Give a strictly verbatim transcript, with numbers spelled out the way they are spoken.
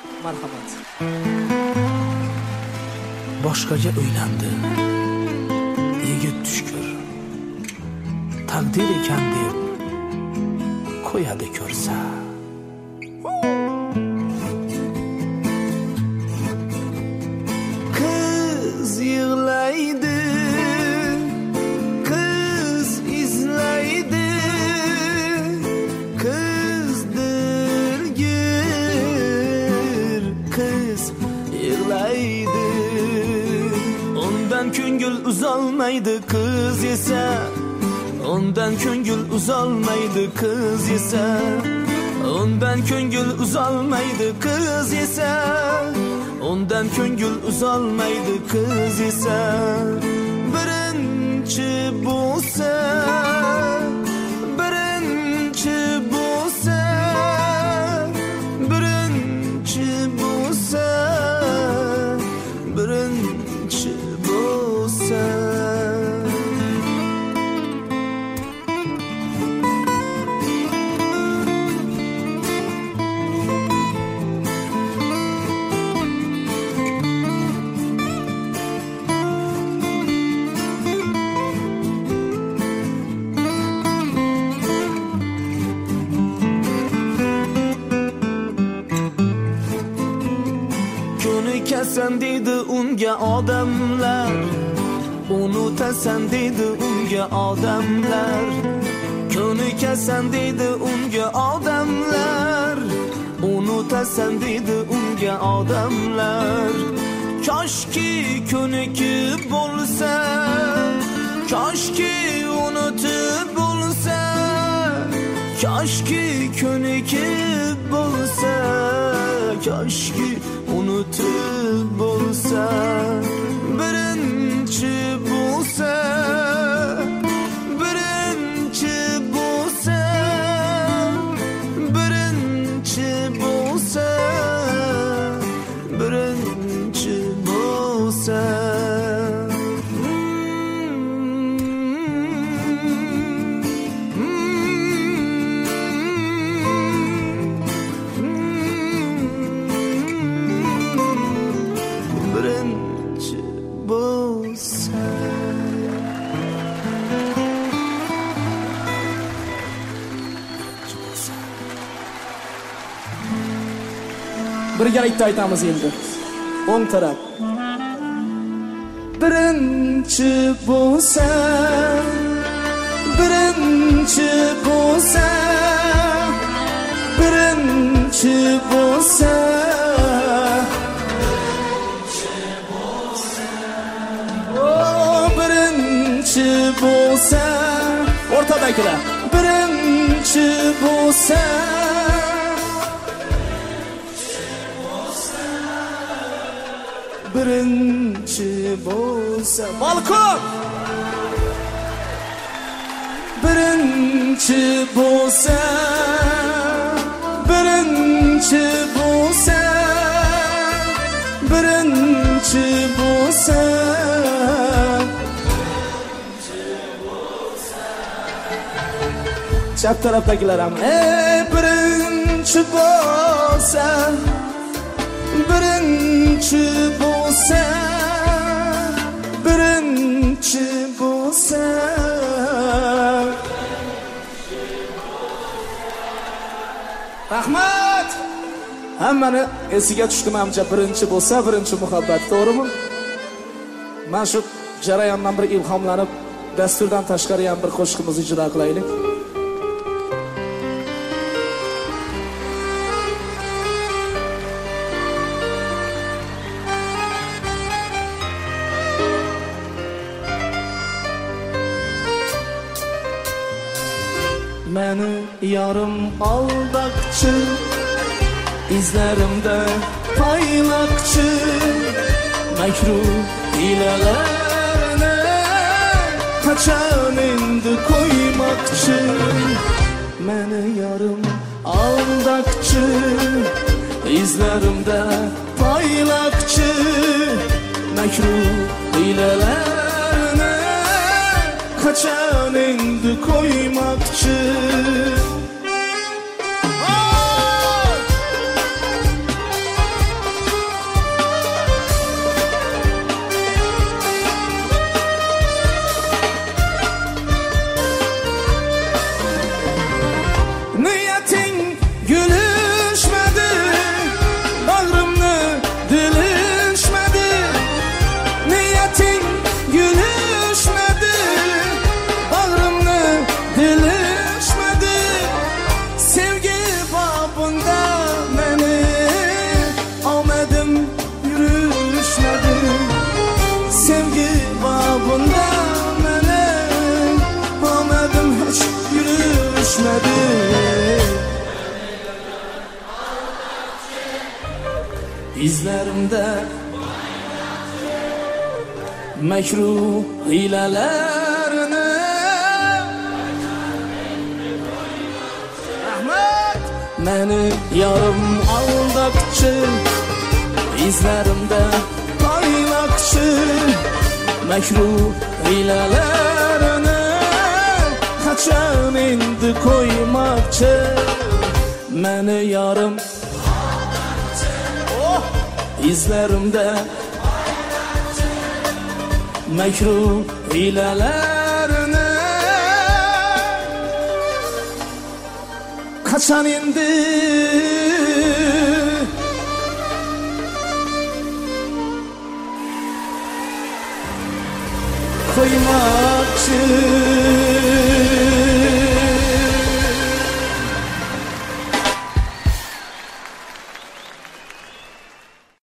Marhamat. Boshqaga uylandi. Yigit tushkur. Taqdir ekan deb qo'yadi ko'rsa. Qiz yig'laydi. Qiz izlaydi. Qizdirgir. Qiz yig'laydi. Ondan ko'ngil uzolmaydi qiz esa. Ondan ko'ngil uzolmaydi qiz esa. Ondan ko'ngil uzolmaydi qiz esa. Ondan ko'ngil uzolmaydi qiz esa. Birinchi bo'lsa, birinchi bo'lsa, birinchi bo'lsa, birinchi bo'lsa. Unutasan deydi unga odamlar. Unutasan deydi unga odamlar. Ko'nikasan deydi unga odamlar. Unutasan deydi unga odamlar. Koshki ko'nikib bo'lsa, koshki unutib bo'lsa, koshki ko'nikib bo'lsa, koshki unutib bo'lsa. Birinchi bo'lsa, birinchi bo'lsa, birinchi bo'lsa, birinchi bo'lsa. Birgalikda aytamiz endi. O'ng taraf. Birinchi bo'lsa, birinchi bo'lsa, birinchi bo'lsa, birinchi bo'lsa, o'rtadagilar. Birinchi bo'lsa, birinchi bo'lsa. Balkon. Birinchi bo'lsa, birinchi bo'lsa, birinchi bo'lsa. Chap tarafdagilar ham ey birinchi bo'lsa, birinchi bo'lsa, birinchi bo'lsa. Rahmat. Hammani esiga tushdi menimcha birinchi bo'lsa, birinchi muhabbat, to'g'rimi? Men shu jarayondan bir ilhomlanib, dasturdan tashqari ham bir qo'shiqimizni ijro qilaylik. Meni yarım aldakçı, izlerimde paylakçı, mekruh hilelerine kaçan indi koymakçı. Meni yarım aldakçı, izlerimde paylakçı, mekruh hilelerine kaçan indi koymakçı. izlerimde mekruh hilelerini Ahmet beni yarım aldakçı izlerimde kaynakçı mekruh hilelerini kaçan indi koymakçı beni yarım oh, izlerimde mekruh hilelerini kaçan indi koymakçı